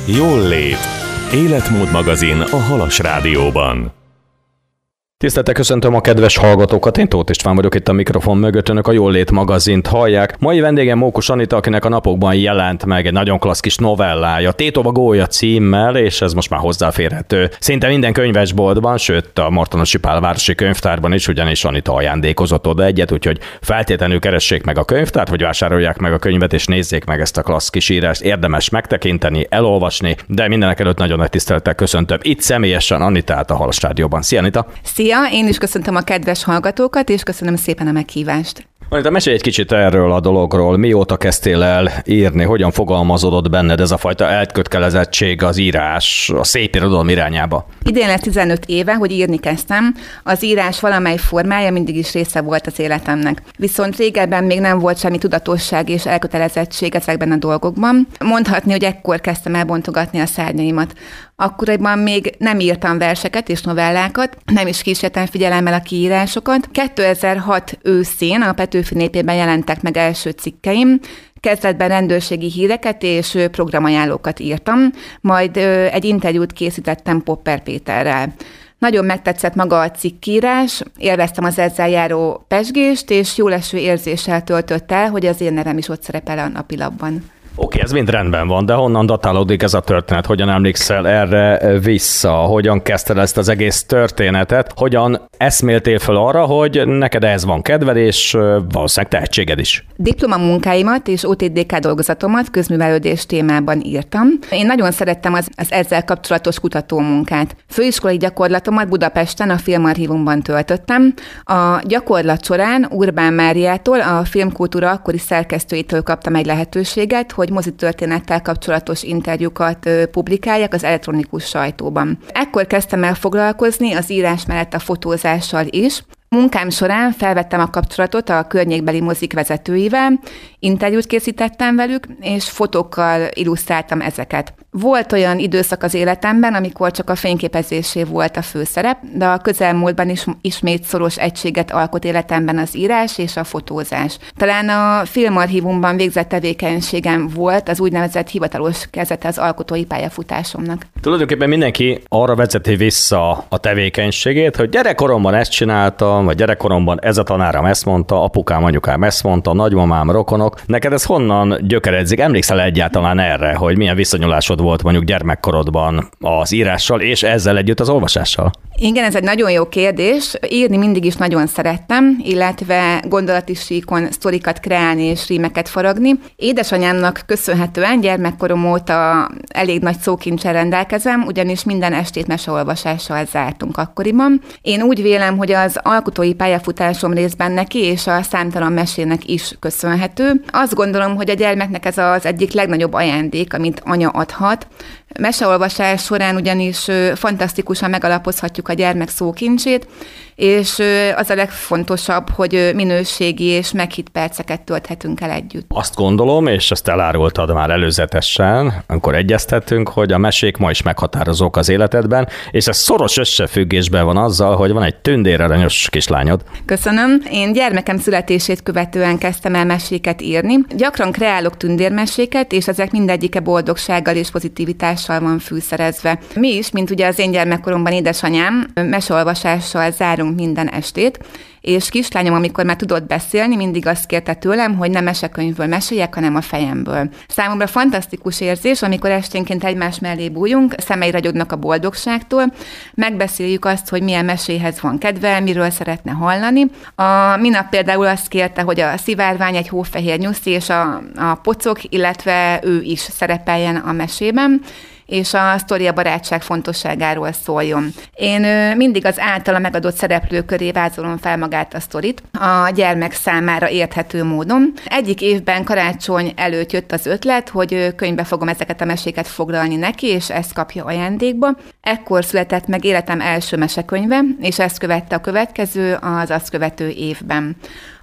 Jól lét. Életmód magazin a Halas Rádióban. Tisztelettel köszöntöm a kedves hallgatókat, én Tóth István vagyok itt a mikrofon mögött, önök a Jól lét magazint hallják. Mai vendégem Mókus Anita, akinek a napokban jelent meg egy nagyon klassz kis novellája, Tétova Gólya címmel, és ez most már hozzáférhető szinte minden könyvesboltban, sőt a Martonosi Pál városi könyvtárban is, ugyanis Anita ajándékozott oda egyet, úgyhogy feltétlenül keressék meg a könyvtárt, vagy vásárolják meg a könyvet, és nézzék meg ezt a klassz kis írást. Érdemes megtekinteni, elolvasni, de mindenek előtt nagyon nagy tisztelettel köszöntöm itt személyesen Anitát a Halas Rádióban. Szia, Anita! Szia, én is köszöntöm a kedves hallgatókat, és köszönöm szépen a meghívást. Anita, mesélj egy kicsit erről a dologról. Mióta kezdtél el írni? Hogyan fogalmazódott benned ez a fajta elkötelezettség az írás, a szép irodalom irányába? Idén lesz 15 éve, hogy írni kezdtem. Az írás valamely formája mindig is része volt az életemnek. Viszont régebben még nem volt semmi tudatosság és elkötelezettség ezekben a dolgokban. Mondhatni, hogy ekkor kezdtem elbontogatni a szárnyaimat. Akkoriban még nem írtam verseket és novellákat, nem is kísértem figyelemmel a kiírásokat. 2006 őszén a Petőfi Népében jelentek meg első cikkeim, kezdetben rendőrségi híreket és programajánlókat írtam, majd egy interjút készítettem Popper Péterrel. Nagyon megtetszett maga a cikkírás, élveztem az ezzel járó pezsgést, és jóleső érzéssel töltött el, hogy az én nevem is ott szerepel a napilapban. Oké, ez mind rendben van, de honnan datálódik ez a történet? Hogyan emlékszel erre vissza? Hogyan kezdted ezt az egész történetet? Hogyan eszméltél fel arra, hogy neked ehhez van kedved, és valószínűleg tehetséged is? Diplomamunkáimat és OTDK dolgozatomat közművelődés témában írtam. Én nagyon szerettem az ezzel kapcsolatos kutatómunkát. Főiskolai gyakorlatomat Budapesten a Filmarchívumban töltöttem. A gyakorlat során Urbán Máriától, a Filmkultúra akkori szerkesztőjétől kaptam egy lehetőséget, hogy mozitörténettel kapcsolatos interjúkat publikáljak az elektronikus sajtóban. Ekkor kezdtem el foglalkozni az írás mellett a fotózással is. Munkám során felvettem a kapcsolatot a környékbeli mozik vezetőivel, interjút készítettem velük, és fotókkal illusztráltam ezeket. Volt olyan időszak az életemben, amikor csak a fényképezésé volt a főszerep, de a közelmúltban is ismét szoros egységet alkot életemben az írás és a fotózás. Talán a Filmarchívumban végzett tevékenységem volt az úgynevezett hivatalos kezdete az alkotói pályafutásomnak. Tulajdonképpen mindenki arra vezeti vissza a tevékenységét, hogy gyerekkoromban ezt csináltam, vagy gyerekkoromban ez a tanárom ezt mondta, apukám, anyukám ezt mondta, nagymamám, rokonok. Neked ez honnan gyökeredzik? Emlékszel egyáltalán erre, hogy milyen viszonyulásod volt mondjuk gyermekkorodban az írással, és ezzel együtt az olvasással? Igen, ez egy nagyon jó kérdés. Írni mindig is nagyon szerettem, illetve gondolati síkon sztorikat kreálni és rímeket faragni. Édesanyámnak köszönhetően gyermekkorom óta elég nagy szókincsel rendelkezem, ugyanis minden estét meseolvasással zártunk akkoriban. Én úgy vélem, hogy az alkotói pályafutásom részben neki és a számtalan mesének is köszönhető. Azt gondolom, hogy a gyermeknek ez az egyik legnagyobb ajándék, amit anya adhat. Meseolvasás során ugyanis fantasztikusan megalapozhatjuk a gyermek szókincsét, és az a legfontosabb, hogy minőségi és meghitt perceket tölthetünk el együtt. Azt gondolom, és ezt elárultad már előzetesen, amikor egyeztettünk, hogy a mesék ma is meghatározók az életedben, és ez szoros összefüggésben van azzal, hogy van egy tündéraranyos kislányod. Köszönöm. Én gyermekem születését követően kezdtem el meséket írni. Gyakran kreálok tündérmeséket, és ezek mindegyike boldogsággal és pozitivitással van fűszerezve. Mi is, mint ugye az én gyermekkoromban édesanyám, meseolvasással zárunk minden estét, és kislányom, amikor már tudott beszélni, mindig azt kérte tőlem, hogy nem mesekönyvből meséljek, hanem a fejemből. Számomra fantasztikus érzés, amikor esténként egymás mellé bújunk, szemei ragyognak a boldogságtól, megbeszéljük azt, hogy milyen meséhez van kedve, miről szeretne hallani. A minap például azt kérte, hogy a szivárvány, egy hófehér nyuszi és a pocok, illetve ő is szerepeljen a mesében, és a sztori a barátság fontosságáról szóljon. Én mindig az általa megadott szereplő köré vázolom fel magát a sztorit, a gyermek számára érthető módon. Egyik évben karácsony előtt jött az ötlet, hogy könyvbe fogom ezeket a meséket foglalni neki, és ezt kapja ajándékba. Ekkor született meg életem első mesekönyve, és ezt követte a következő az azt követő évben.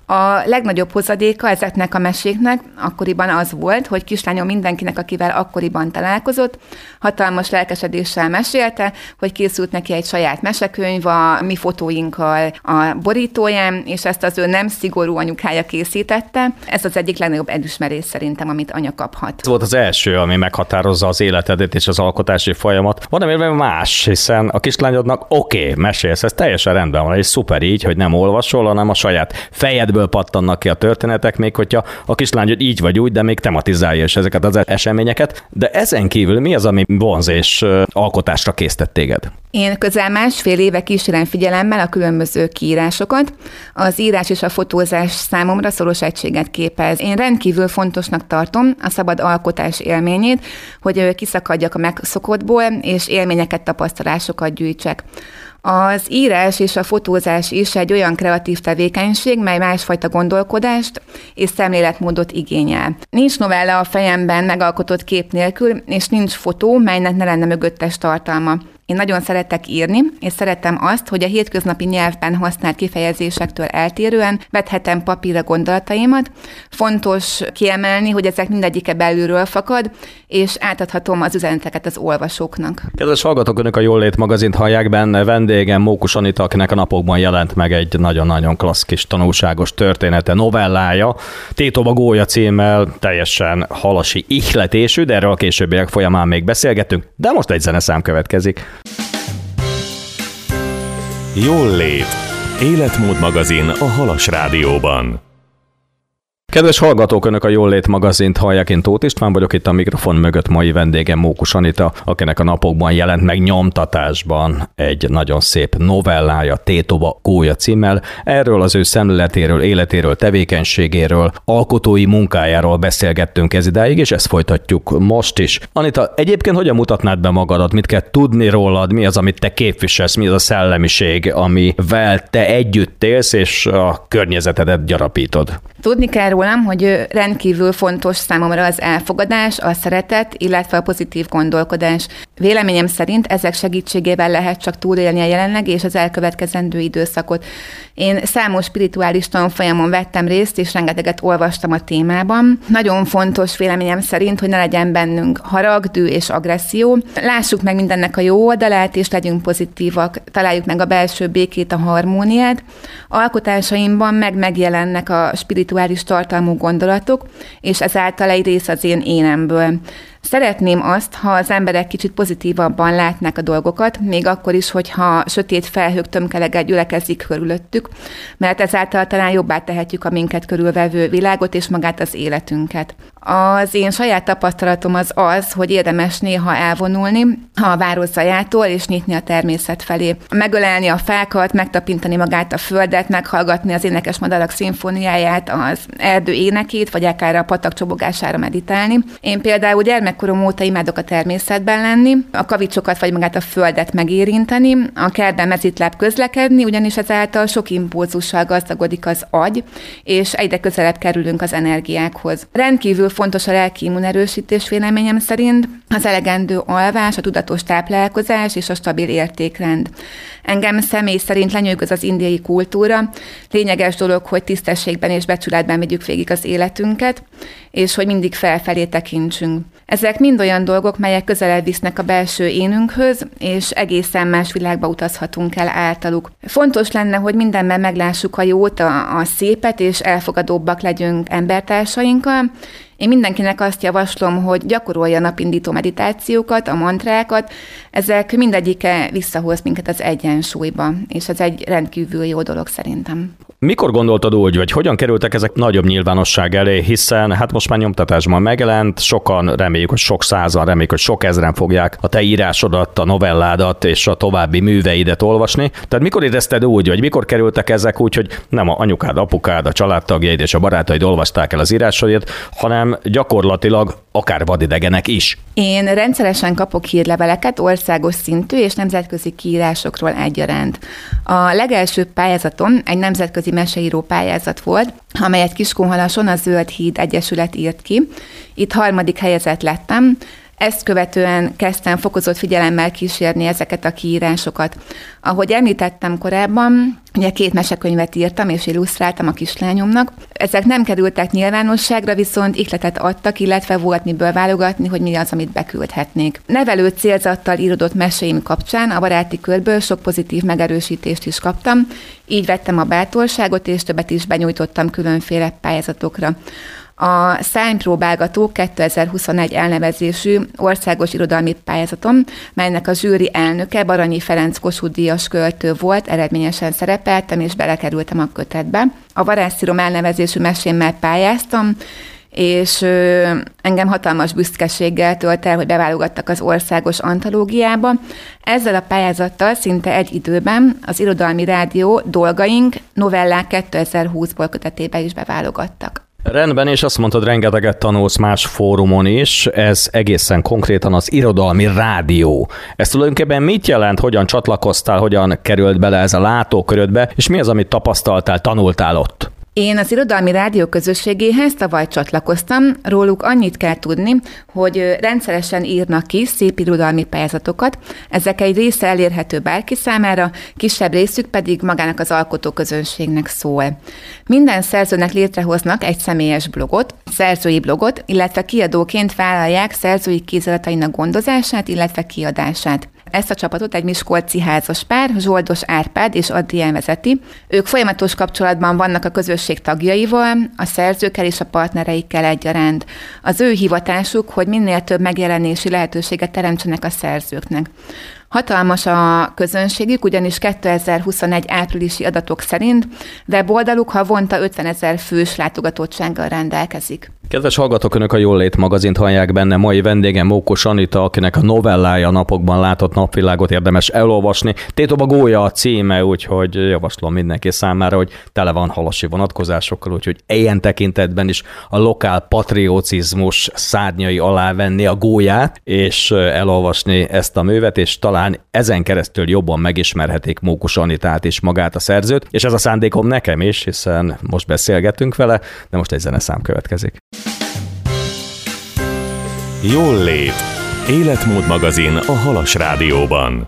A legnagyobb hozadéka ezeknek a meséknek akkoriban az volt, hogy kislányom mindenkinek, akivel akkoriban találkozott, hatalmas lelkesedéssel mesélte, hogy készült neki egy saját mesekönyv a mi fotóinkkal a borítóján, és ezt az ő nem szigorú anyukája készítette. Ez az egyik legnagyobb elismerés szerintem, amit anya kaphat. Ez volt az első, ami meghatározza az életedet és az alkotási folyamat. Van valami más, hiszen a kislányodnak mesélsz, ez teljesen rendben van, és szuper így, hogy nem olvasol, hanem a saját fejedből pattannak ki a történetek, még hogyha a kislányod így vagy úgy, de még tematizálja is ezeket az eseményeket. De ezen kívül mi az, ami vonz és alkotásra késztet téged? Én közel másfél éve kísérem figyelemmel a különböző kiírásokat. Az írás és a fotózás számomra szoros egységet képez. Én rendkívül fontosnak tartom a szabad alkotás élményét, hogy kiszakadjak a megszokottból, és élményeket, tapasztalásokat gyűjtsek. Az írás és a fotózás is egy olyan kreatív tevékenység, mely másfajta gondolkodást és szemléletmódot igényel. Nincs novella a fejemben megalkotott kép nélkül, és nincs fotó, melynek ne lenne mögöttes tartalma. Én nagyon szeretek írni, és szeretem azt, hogy a hétköznapi nyelvben használt kifejezésektől eltérően vethetem papírra gondolataimat. Fontos kiemelni, hogy ezek mindegyike belülről fakad, és átadhatom az üzeneteket az olvasóknak. Kedves hallgatók, önök a Jól Lét magazint hallják, benne vendégem Mókus Anita, akinek a napokban jelent meg egy nagyon-nagyon klassz kis tanulságos története, novellája, Tétova gólya címmel, teljesen halasi ihletésű, de erről a későbbiek folyamán még beszélgetünk, de most egy zeneszám következik. Jól Lét. Életmód magazin a Halas Rádióban. Kedves hallgatók, önök a Jól Lét magazint hallják, én Tóth István vagyok, itt a mikrofon mögött mai vendégem Mókus Anita, akinek a napokban jelent meg nyomtatásban egy nagyon szép novellája, Tétova gólya címmel. Erről az ő szemléletéről, életéről, tevékenységéről, alkotói munkájáról beszélgettünk ez idáig, és ezt folytatjuk most is. Anita, egyébként hogyan mutatnád be magadat, mit kell tudni rólad, mi az, amit te képviselsz, mi az a szellemiség, amivel te együtt élsz, és a környezetedet gyarapítod? Tudni kell rólam, hogy rendkívül fontos számomra az elfogadás, a szeretet, illetve a pozitív gondolkodás. Véleményem szerint ezek segítségével lehet csak túlélni a jelenlegi és az elkövetkezendő időszakot. Én számos spirituális tanfolyamon vettem részt, és rengeteget olvastam a témában. Nagyon fontos véleményem szerint, hogy ne legyen bennünk harag, dű és agresszió. Lássuk meg mindennek a jó oldalát, és legyünk pozitívak. Találjuk meg a belső békét, a harmóniát. Alkotásaimban megjelennek a spirituális tartalmú gondolatok, és ezáltal egy rész az én énemből. Szeretném azt, ha az emberek kicsit pozitívabban látnák a dolgokat, még akkor is, hogyha sötét felhők tömkelege gyülekezik körülöttük, mert ezáltal talán jobbá tehetjük a minket körülvevő világot és magát az életünket. Az én saját tapasztalatom az, hogy érdemes néha elvonulni a város zajától és nyitni a természet felé. Megölelni a fákat, megtapintani magát a földet, meghallgatni az énekes madarak szimfóniáját, az erdő énekét, vagy akár a patak csobogására meditálni. Én például gyermekkorom óta imádok a természetben lenni, a kavicsokat vagy magát a földet megérinteni, a kertben mezitláb közlekedni, ugyanis ezáltal sok impulzussal gazdagodik az agy, és egyre közelebb kerülünk az energiákhoz. Rendkívül fontos a lelki immunerősítés véleményem szerint, az elegendő alvás, a tudatos táplálkozás és a stabil értékrend. Engem személy szerint lenyűgöz az indiai kultúra. Lényeges dolog, hogy tisztességben és becsületben vigyük végig az életünket, és hogy mindig felfelé tekintsünk. Ezek mind olyan dolgok, melyek közelebb visznek a belső énünkhöz, és egészen más világba utazhatunk el általuk. Fontos lenne, hogy mindenben meglássuk a jót, a szépet, és elfogadóbbak legyünk embertársainkkal. Én mindenkinek azt javaslom, hogy gyakorolja napindító meditációkat, a mantrákat, ezek mindegyike visszahoz minket az egyensúlyba, és ez egy rendkívül jó dolog szerintem. Mikor gondoltad úgy, vagy hogyan kerültek ezek nagyobb nyilvánosság elé, hiszen hát most már nyomtatásban megjelent, sokan reméljük, hogy sok százan, reméljük, hogy sok ezren fogják a te írásodat, a novelládat és a további műveidet olvasni. Tehát mikor érezted úgy, vagy mikor kerültek ezek úgy, hogy nem a anyukád, apukád, a családtagjaid és a barátaid olvasták el az írásaidat, hanem gyakorlatilag akár vadidegenek is? Én rendszeresen kapok hírleveleket országos szintű és nemzetközi kiírásokról egyaránt. A legelső pályázatom egy nemzetközi meseíró pályázat volt, amelyet Kiskunhalason a Zöld Híd Egyesület írt ki. Itt 3. helyezett lettem. Ezt követően kezdtem fokozott figyelemmel kísérni ezeket a kiírásokat. Ahogy említettem korábban, ugye 2 mesekönyvet írtam és illusztráltam a kislányomnak. Ezek nem kerültek nyilvánosságra, viszont ihletet adtak, illetve volt miből válogatni, hogy mi az, amit beküldhetnék. Nevelő célzattal írodott meséim kapcsán a baráti körből sok pozitív megerősítést is kaptam, így vettem a bátorságot, és többet is benyújtottam különféle pályázatokra. A Szárnypróbálgató 2021 elnevezésű országos irodalmi pályázatom, melynek a zsűri elnöke Baranyi Ferenc Kossuth-díjas költő volt, eredményesen szerepeltem és belekerültem a kötetbe. A Varázsszírom elnevezésű mesémmel pályáztam, és engem hatalmas büszkeséggel tölt el, hogy beválogattak az országos antológiába. Ezzel a pályázattal szinte egy időben az Irodalmi Rádió Dolgaink novellák 2020-ból kötetébe is beválogattak. Rendben, és azt mondtad, rengeteget tanulsz más fórumon is, ez egészen konkrétan az Irodalmi Rádió. Ez tulajdonképpen mit jelent, hogyan csatlakoztál, hogyan került bele ez a látókörödbe, és mi az, amit tapasztaltál, tanultál ott? Én az Irodalmi Rádió közösségéhez tavaly csatlakoztam, róluk annyit kell tudni, hogy rendszeresen írnak ki szép irodalmi pályázatokat, ezek egy része elérhető bárki számára, kisebb részük pedig magának az alkotóközönségnek szól. Minden szerzőnek létrehoznak egy személyes blogot, szerzői blogot, illetve kiadóként vállalják szerzői kéziratainak gondozását, illetve kiadását. Ezt a csapatot egy miskolci házaspár, Zsoldos Árpád és Adrián vezeti. Ők folyamatos kapcsolatban vannak a közösség tagjaival, a szerzőkkel és a partnereikkel egyaránt. Az ő hivatásuk, hogy minél több megjelenési lehetőséget teremtsenek a szerzőknek. Hatalmas a közönségük, ugyanis 2021 áprilisi adatok szerint weboldaluk havonta 50 000 fős látogatottsággal rendelkezik. Kedves hallgatók, Önök a Jól-lét magazint hallják, benne mai vendégem Mókus Anita, akinek a novellája napokban látott napvilágot, érdemes elolvasni. Tétoba gólya a címe, úgyhogy javaslom mindenki számára, hogy tele van halasi vonatkozásokkal, úgyhogy ilyen tekintetben is a lokál patriotizmus szárnyai alá venni a gólyát, és elolvasni ezt a művet, és talán ezen keresztül jobban megismerhetik Mókus Anitát és magát a szerzőt, és ez a szándékom nekem is, hiszen most beszélgetünk vele, de most egy zeneszám következik. Jól-lét. Életmód magazin a Halas Rádióban.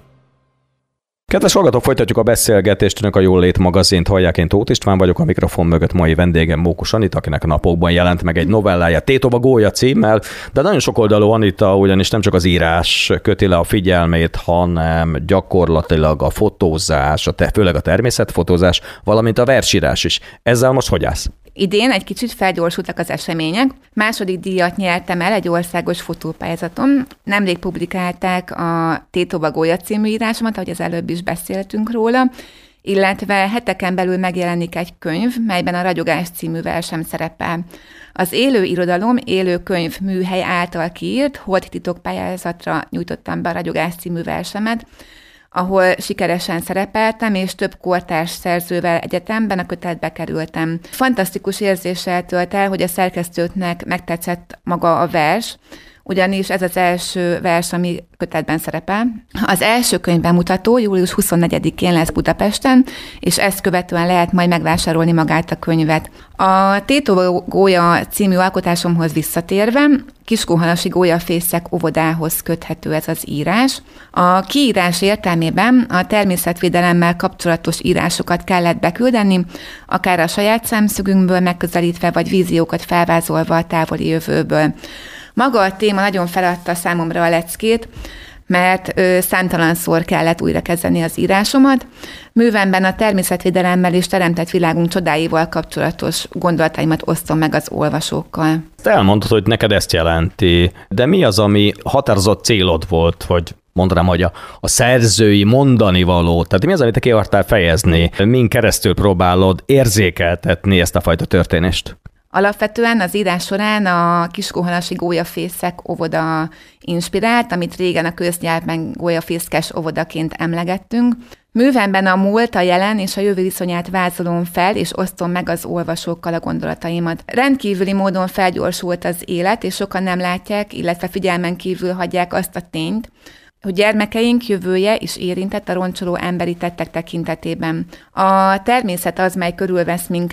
Kedves hallgatók, folytatjuk a beszélgetést, Önök a Jól-lét magazint hallják, én Tóth István vagyok, a mikrofon mögött mai vendégem Mókus Anita, akinek a napokban jelent meg egy novellája Tétoba gólya címmel, de nagyon sokoldalú Anita, ugyanis nem csak az írás köti le a figyelmét, hanem gyakorlatilag a fotózás, főleg a természetfotózás, valamint a versírás is. Ezzel most hogy állsz? Idén egy kicsit felgyorsultak az események. Második díjat nyertem el egy országos fotópályázaton. Nemrég publikálták a Tétoba gólya című írásomat, ahogy az előbb is beszéltünk róla, illetve heteken belül megjelenik egy könyv, melyben a Ragyogás című versem szerepel. Az élő irodalom, élő könyv műhely által kiírt Holdtitok pályázatra nyújtottam be a Ragyogás című versemet, ahol sikeresen szerepeltem, és több kortárs szerzővel egyetemben a kötetbe kerültem. Fantasztikus érzéssel tölt el, hogy a szerkesztőknek megtetszett maga a vers, ugyanis ez az első vers, ami kötetben szerepel. Az első könyv bemutató július 24-én lesz Budapesten, és ezt követően lehet majd megvásárolni magát a könyvet. A Tétoba gólya című alkotásomhoz visszatérve, Kiskunhalasi gólyafészek óvodához köthető ez az írás. A kiírás értelmében a természetvédelemmel kapcsolatos írásokat kellett beküldeni, akár a saját szemszögünkből megközelítve, vagy víziókat felvázolva a távoli jövőből. Maga a téma nagyon feladta számomra a leckét, mert számtalanszor kellett újra kezdeni az írásomat. Művemben a természetvédelemmel és teremtett világunk csodáival kapcsolatos gondolataimat osztom meg az olvasókkal. Te elmondtad, hogy neked ezt jelenti, de mi az, ami határozott célod volt, hogy mondanám, hogy a szerzői mondani való, tehát mi az, amit te ki akartál fejezni, min keresztül próbálod érzékeltetni ezt a fajta történést? Alapvetően az írás során a Kiskunhalasi gólyafészek óvoda inspirált, amit régen a köznyelvben gólyafészkes óvodaként emlegettünk. Művemben a múlt, a jelen és a jövő viszonyát vázolom fel, és osztom meg az olvasókkal a gondolataimat. Rendkívüli módon felgyorsult az élet, és sokan nem látják, illetve figyelmen kívül hagyják azt a tényt, hogy gyermekeink jövője is érintett a roncsoló emberi tettek tekintetében. A természet az, mely körülvesz minket,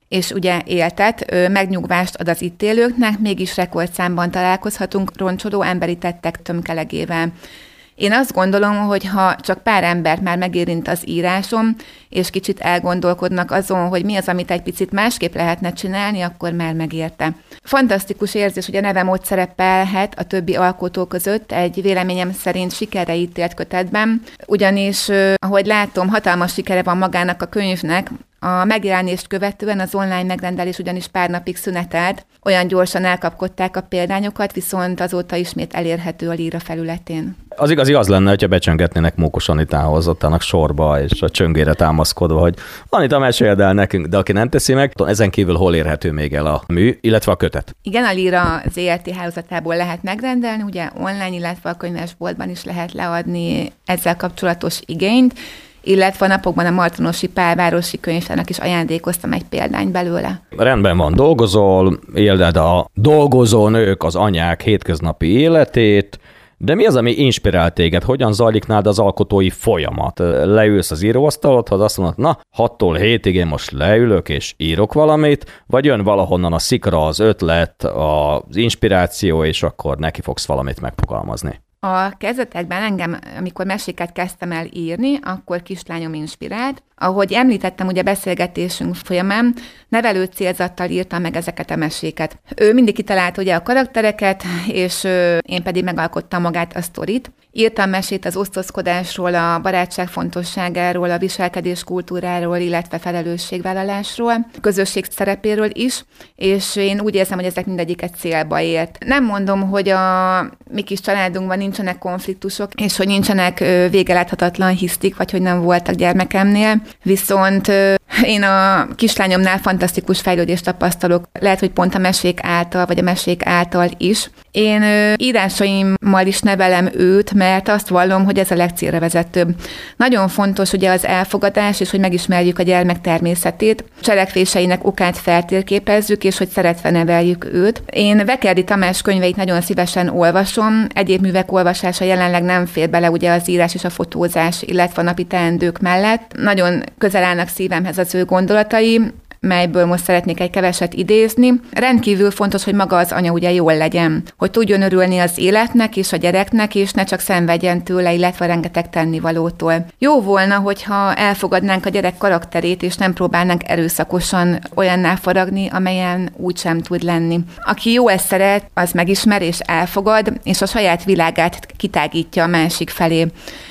és ugye éltet, megnyugvást ad az itt élőknek, mégis rekordszámban találkozhatunk roncsoló emberi tettek tömkelegével. Én azt gondolom, hogy ha csak pár embert már megérint az írásom, és kicsit elgondolkodnak azon, hogy mi az, amit egy picit másképp lehetne csinálni, akkor már megérte. Fantasztikus érzés, hogy a nevem ott szerepelhet a többi alkotó között egy véleményem szerint sikerre ítélt kötetben, ugyanis, ahogy látom, hatalmas sikere van magának a könyvnek. A megjelenést követően az online megrendelés ugyanis pár napig szünetelt, olyan gyorsan elkapkodták a példányokat, viszont azóta ismét elérhető a Líra felületén. Az igazi az lenne, hogyha becsöngetnének Mókus Anitához, ott annak sorba, és a csöngére támaszkodva, hogy Anita, meséld el nekünk, de aki nem teszi meg, ezen kívül hol érhető még el a mű, illetve a kötet? Igen, a Líra ZRT hálózatából lehet megrendelni, ugye online, illetve a könyvesboltban is lehet leadni ezzel kapcsolatos igényt, illetve a napokban a Martonosi Pálvárosi Könyvtárnak is ajándékoztam egy példány belőle. Rendben van, dolgozol, éled a dolgozó nők, az anyák hétköznapi életét, de mi az, ami inspirál téged? Hogyan zajlik nálad az alkotói folyamat? Leülsz az íróasztalodhoz, azt mondod, na, 6-tól 7-ig én most leülök és írok valamit, vagy jön valahonnan a szikra, az ötlet, az inspiráció, és akkor neki fogsz valamit megfogalmazni? A kezdetekben engem, amikor meséket kezdtem el írni, akkor kislányom inspirált. Ahogy említettem, ugye beszélgetésünk folyamán, nevelő célzattal írtam meg ezeket a meséket. Ő mindig kitalálta ugye a karaktereket, és én pedig megalkottam magát a sztorit. Írtam mesét az osztozkodásról, a barátság fontosságáról, a viselkedés kultúráról, illetve felelősségvállalásról, közösség szerepéről is, és én úgy érzem, hogy ezek mindegyiket célba ért. Nem mondom, hogy a mi kis családunkban nincsenek konfliktusok, és hogy nincsenek végeláthatatlan hisztik, vagy hogy nem voltak gyermekemnél, viszont én a kislányomnál fantasztikus fejlődést tapasztalok, lehet, hogy pont a mesék által, vagy a mesék által is. Én írásaimmal is nevelem őt, mert azt vallom, hogy ez a legcélra vezetőbb. Nagyon fontos ugye az elfogadás, és hogy megismerjük a gyermek természetét, cselekvéseinek okát feltérképezzük, és hogy szeretve neveljük őt. Én Vekerdi Tamás könyveit nagyon szívesen olvasom, egyéb művek olvasása jelenleg nem fér bele ugye az írás és a fotózás, illetve a napi teendők mellett. Nagyon közel állnak szívemhez az ő gondolatai, melyből most szeretnék egy keveset idézni. Rendkívül fontos, hogy maga az anya ugye jól legyen, hogy tudjon örülni az életnek és a gyereknek, és ne csak szenvedjen tőle, illetve rengeteg tennivalótól. Jó volna, hogyha elfogadnánk a gyerek karakterét, és nem próbálnánk erőszakosan olyanná faragni, amelyen úgysem tud lenni. Aki jó ezt szeret, az megismer és elfogad, és a saját világát kitágítja a másik felé.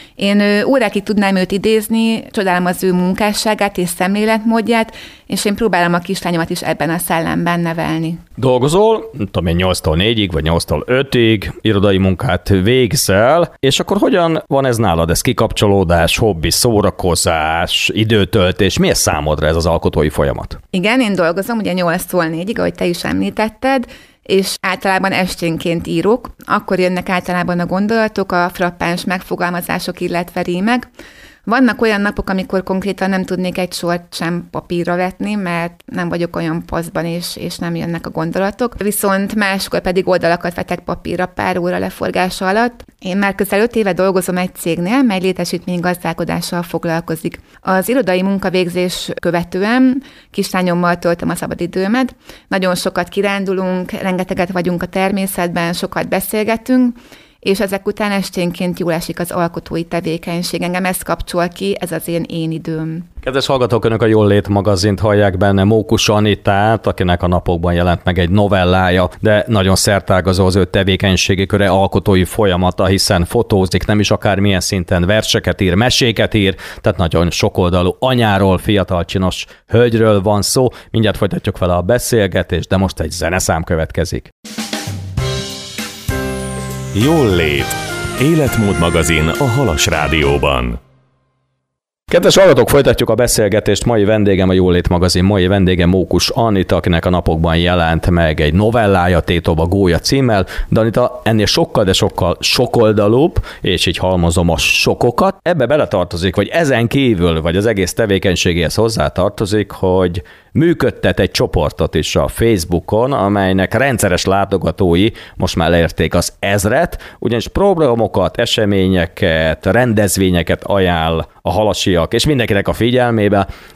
Én órákig tudnám őt idézni, csodálom az ő munkásságát és szemléletmódját, és én próbálom a kislányomat is ebben a szellemben nevelni. Dolgozol, nem tudom én 8-tól 4-ig, vagy 8-tól 5-ig, irodai munkát végzel, és akkor hogyan van ez nálad? Ez kikapcsolódás, hobbi, szórakozás, időtöltés? Mi ez számodra ez az alkotói folyamat? Igen, én dolgozom ugye 8-tól 4-ig, ahogy te is említetted, és általában esténként írok, akkor jönnek általában a gondolatok, a frappáns megfogalmazások, illetve rímek. Vannak olyan napok, amikor konkrétan nem tudnék egy sort sem papírra vetni, mert nem vagyok olyan paszban, és nem jönnek a gondolatok. Viszont máskor pedig oldalakat vetek papírra pár óra leforgása alatt. Én már közel 5 éve dolgozom egy cégnél, mely létesítménygazdálkodással foglalkozik. Az irodai munkavégzés követően kislányommal töltöm a szabadidőmet. Nagyon sokat kirándulunk, rengeteget vagyunk a természetben, sokat beszélgetünk, és ezek után esténként jól esik az alkotói tevékenység. Engem ezt kapcsol ki, ez az én időm. Kedves hallgatók, önök a Jól Lét magazint hallják, benne Mókus Anitát, akinek a napokban jelent meg egy novellája, de nagyon szertágazó az ő tevékenységi köre, alkotói folyamata, hiszen fotózik, nem is akármilyen szinten verseket ír, meséket ír, tehát nagyon sokoldalú anyáról, fiatal csinos hölgyről van szó. Mindjárt folytatjuk vele a beszélgetést, de most egy zeneszám következik. Jól Lét. Életmód magazin a Halas Rádióban. Kedves hallgatók, folytatjuk a beszélgetést. Mai vendégem a Jól Lét magazin, mai vendégem Mókus Anita, akinek a napokban jelent meg egy novellája, Tétóba gólya címmel. De Anita, ennél sokkal, de sokkal sokoldalúbb, és így halmozom a sokokat. Ebbe beletartozik, vagy ezen kívül, vagy az egész tevékenységéhez hozzátartozik, hogy működtet egy csoportot is a Facebookon, amelynek rendszeres látogatói most már elérték az 1000-et, ugyanis programokat, eseményeket, rendezvényeket ajánl a halasiak, és mindenkinek a figyelmébe,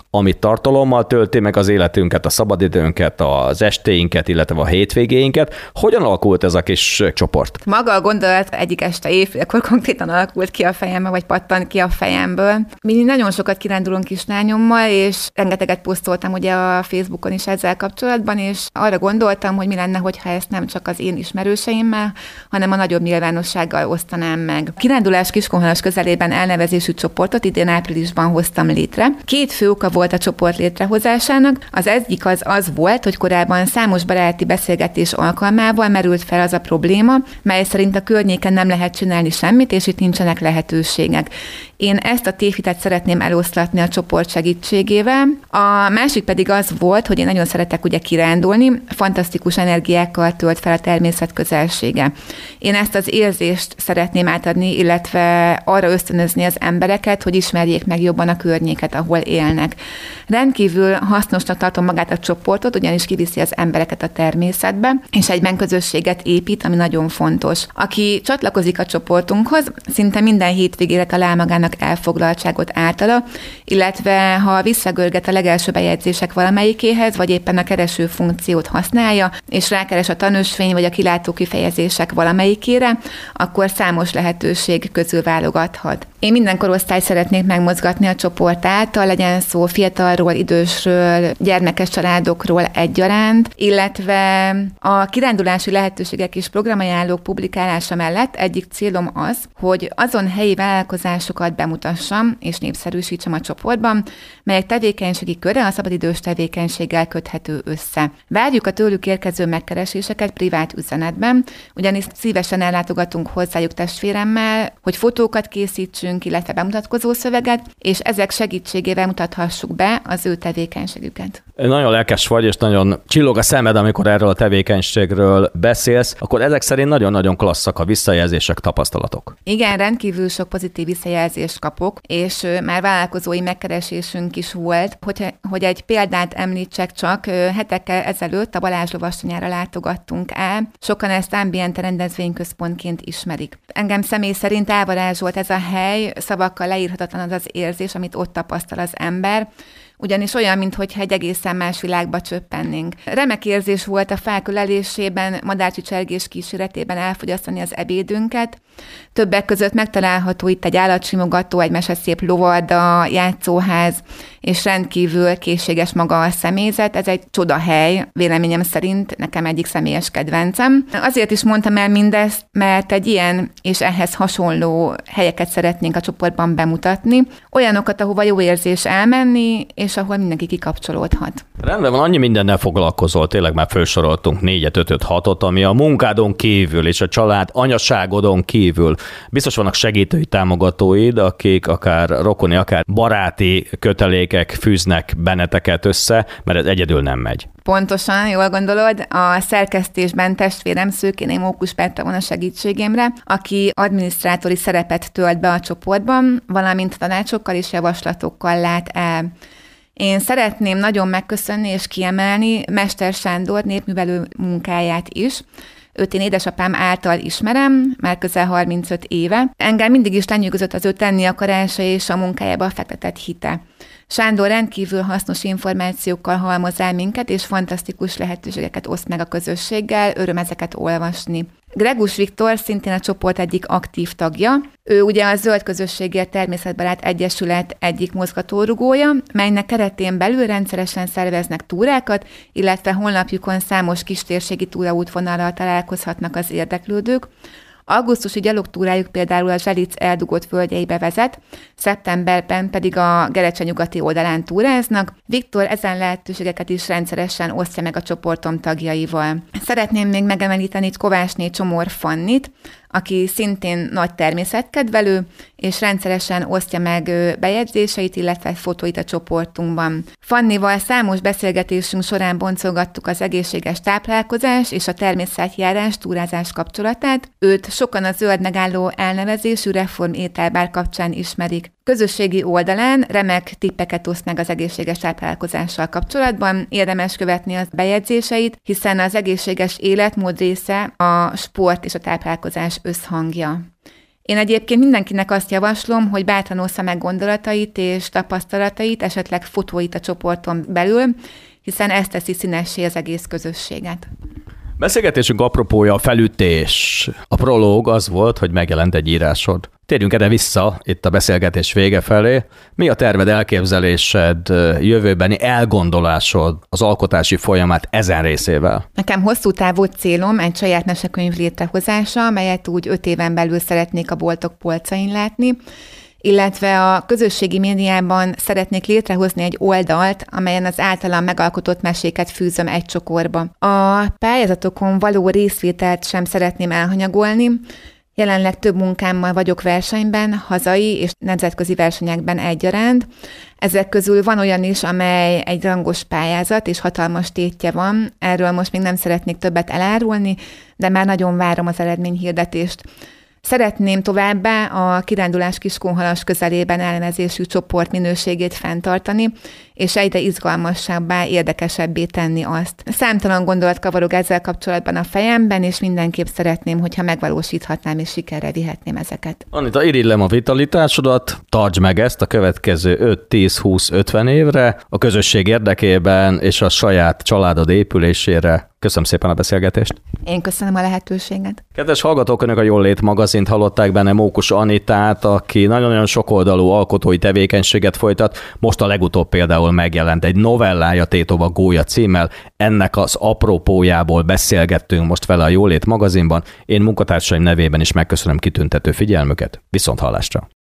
amit tartalommal tölti meg az életünket, a szabadidőnket, az estéinket, illetve a hétvégéinket. Hogyan alakult ez a kis csoport? Maga a gondolat egyik este éjfélkor konkrétan alakult ki a fejembe, vagy pattant ki a fejemből. Mi nagyon sokat kirándulunk kislányommal, és rengeteget posztoltam ugye a Facebookon is ezzel kapcsolatban, és arra gondoltam, hogy mi lenne, hogyha ezt nem csak az én ismerőseimmel, hanem a nagyobb nyilvánossággal osztanám meg. Kirándulás Kiskunhalas közelében elnevezésű csoportot idén áprilisban hoztam létre. 2 fő oka volt a csoport létrehozásának. Az egyik az volt, hogy korábban számos baráti beszélgetés alkalmával merült fel az a probléma, mely szerint a környéken nem lehet csinálni semmit, és itt nincsenek lehetőségek. Én ezt a tévhitet szeretném eloszlatni a csoport segítségével. A másik pedig az volt, hogy én nagyon szeretek ugye kirándulni, fantasztikus energiákkal tölt fel a természet közelsége. Én ezt az érzést szeretném átadni, illetve arra ösztönözni az embereket, hogy ismerjék meg jobban a környéket, ahol élnek. Rendkívül hasznosnak tartom magát a csoportot, ugyanis kiviszi az embereket a természetbe, és egyben közösséget épít, ami nagyon fontos. Aki csatlakozik a csoportunkhoz, szinte minden hétvégére talál magának elfoglaltságot általa, illetve ha visszagörget a legelső bejegyzések valamelyikéhez, vagy éppen a kereső funkciót használja, és rákeres a tanúsvény vagy a kilátó kifejezések valamelyikére, akkor számos lehetőség közül válogathat. Én minden korosztályt szeretnék megmozgatni a csoport által, legyen szó fiatalról, idősről, gyermekes családokról egyaránt, illetve a kirándulási lehetőségek és programajánlók publikálása mellett egyik célom az, hogy azon helyi vállalkozásokat bemutassam és népszerűsítsem a csoportban, melyek tevékenységi köre a szabadidős tevékenységgel köthető össze. Várjuk a tőlük érkező megkereséseket privát üzenetben, ugyanis szívesen ellátogatunk hozzájuk testvéremmel, hogy fotókat készítsünk, illetve bemutatkozó szöveget, és ezek segítségével mutathassuk be az ő tevékenységüket. Nagyon lelkes vagy, és nagyon csillog a szemed, amikor erről a tevékenységről beszélsz, akkor ezek szerint nagyon-nagyon klasszak a visszajelzések, tapasztalatok. Igen, rendkívül sok pozitív visszajelzést kapok, és már vállalkozói megkeresésünk is volt, hogy egy példát említsek csak, hetekkel ezelőtt a Balázs Lovastanyára látogattunk el, sokan ezt ambient rendezvényközpontként ismerik. Engem személy szerint elvarázsolt ez a hely, szavakkal leírhatatlan az az érzés, amit ott tapasztal az ember, ugyanis olyan, mintha egy egészen más világba csöppennénk. Remek érzés volt a fák ölelésében, madárcsicsergés kíséretében elfogyasztani az ebédünket. Többek között megtalálható itt egy állatsimogató, egy meseszép lovarda, játszóház, és rendkívül készséges maga a személyzet. Ez egy csodahely, véleményem szerint nekem egyik személyes kedvencem. Azért is mondtam el mindezt, mert egy ilyen és ehhez hasonló helyeket szeretnénk a csoportban bemutatni. Olyanokat, ahova jó érzés elmenni, és ahol mindenki kikapcsolódhat. Rendben van, annyi mindennel foglalkozol, tényleg már felsoroltunk 4-5-6-ot, ami a munkádon kívül és a család anyaságodon kívül. Biztos vannak segítői támogatóid, akik akár rokoni, akár baráti kötelékek fűznek benneteket össze, mert ez egyedül nem megy. Pontosan, jól gondolod, a szerkesztésben testvérem Szőkéné Mókus Petra van a segítségemre, aki adminisztrátori szerepet tölt be a csoportban, valamint tanácsokkal és javaslatokkal lát el. Én szeretném nagyon megköszönni és kiemelni Mester Sándor népművelő munkáját is. Őt én édesapám által ismerem, már közel 35 éve. Engem mindig is lenyűgözött az ő tenni akarása és a munkájába fektetett hite. Sándor rendkívül hasznos információkkal halmoz el minket, és fantasztikus lehetőségeket oszt meg a közösséggel, öröm ezeket olvasni. Gregus Viktor szintén a csoport egyik aktív tagja. Ő ugye a Zöld Közösségért Természetbarát Egyesület egyik mozgatórugója, melynek keretén belül rendszeresen szerveznek túrákat, illetve honlapjukon számos kistérségi túraútvonallal találkozhatnak az érdeklődők. Augusztusi gyalogtúrájuk például a Zselic eldugott völgyeibe vezet, szeptemberben pedig a Gerecse nyugati oldalán túráznak. Viktor ezen lehetőségeket is rendszeresen osztja meg a csoportom tagjaival. Szeretném még megemlíteni Kovácsné Csomor Fannit, aki szintén nagy természetkedvelő, és rendszeresen osztja meg bejegyzéseit, illetve fotóit a csoportunkban. Fannival számos beszélgetésünk során boncolgattuk az egészséges táplálkozás és a természetjárás túrázás kapcsolatát. Őt sokan a zöld megálló elnevezésű Reform ételbár kapcsán ismerik. Közösségi oldalán remek tippeket oszt meg az egészséges táplálkozással kapcsolatban, érdemes követni a bejegyzéseit, hiszen az egészséges életmód része a sport és a táplálkozás összhangja. Én egyébként mindenkinek azt javaslom, hogy bátran ossza meg gondolatait és tapasztalatait, esetleg fotóit a csoporton belül, hiszen ez teszi színessé az egész közösséget. Beszélgetésünk apropója a felütés. A prológ az volt, hogy megjelent egy írásod. Térjünk erre vissza itt a beszélgetés vége felé. Mi a terved, elképzelésed, jövőbeni elgondolásod az alkotási folyamat ezen részével? Nekem hosszú távú célom egy saját mesekönyv létrehozása, melyet úgy 5 éven belül szeretnék a boltok polcain látni, illetve a közösségi médiában szeretnék létrehozni egy oldalt, amelyen az általam megalkotott meséket fűzöm egy csokorba. A pályázatokon való részvételt sem szeretném elhanyagolni. Jelenleg több munkámmal vagyok versenyben, hazai és nemzetközi versenyekben egyaránt. Ezek közül van olyan is, amely egy rangos pályázat és hatalmas tétje van. Erről most még nem szeretnék többet elárulni, de már nagyon várom az eredményhirdetést. Szeretném továbbá a Kirándulás Kiskunhalas közelében elnevezésű csoport minőségét fenntartani, és egyre izgalmasabbá, érdekesebbé tenni azt. Számtalan gondolat kavarog ezzel kapcsolatban a fejemben, és mindenképp szeretném, hogyha megvalósíthatnám és sikerre vihetném ezeket. Anita, irigylem a vitalitásodat, tartsd meg ezt a következő 5, 10, 20, 50 évre, a közösség érdekében és a saját családod épülésére. Köszönöm szépen a beszélgetést. Én köszönöm a lehetőséget. Kedves hallgatók, önök a Jól Lét magazint hallották, benne Mókus Anitát, aki nagyon-nagyon sokoldalú alkotói tevékenységet folytat. Most a legutóbb például megjelent egy novellája, Tétova Gólya címmel. Ennek az apropójából beszélgettünk most vele a Jól Lét magazinban. Én munkatársaim nevében is megköszönöm kitüntető figyelmüket. Viszonthallásra!